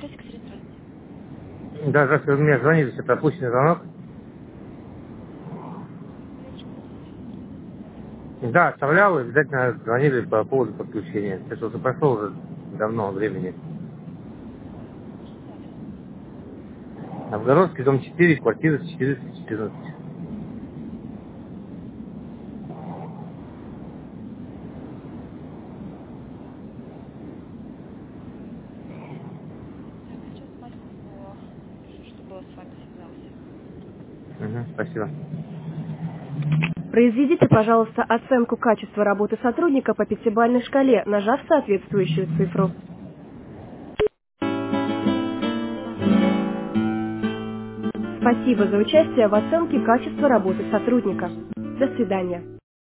связи, Катерина, здравствуйте. Да, здравствуйте, вы мне звонили, все пропущенный звонок. Да, оставлял, и обязательно звонили по поводу подключения. Это уже прошло уже давно времени. Какие адреса? Новгородский, дом 4, квартира 414. Так, сейчас Марку напишу, чтобы с вами связался. Угу, спасибо. Произведите, пожалуйста, оценку качества работы сотрудника по пятибалльной шкале, нажав соответствующую цифру. Спасибо за участие в оценке качества работы сотрудника. До свидания.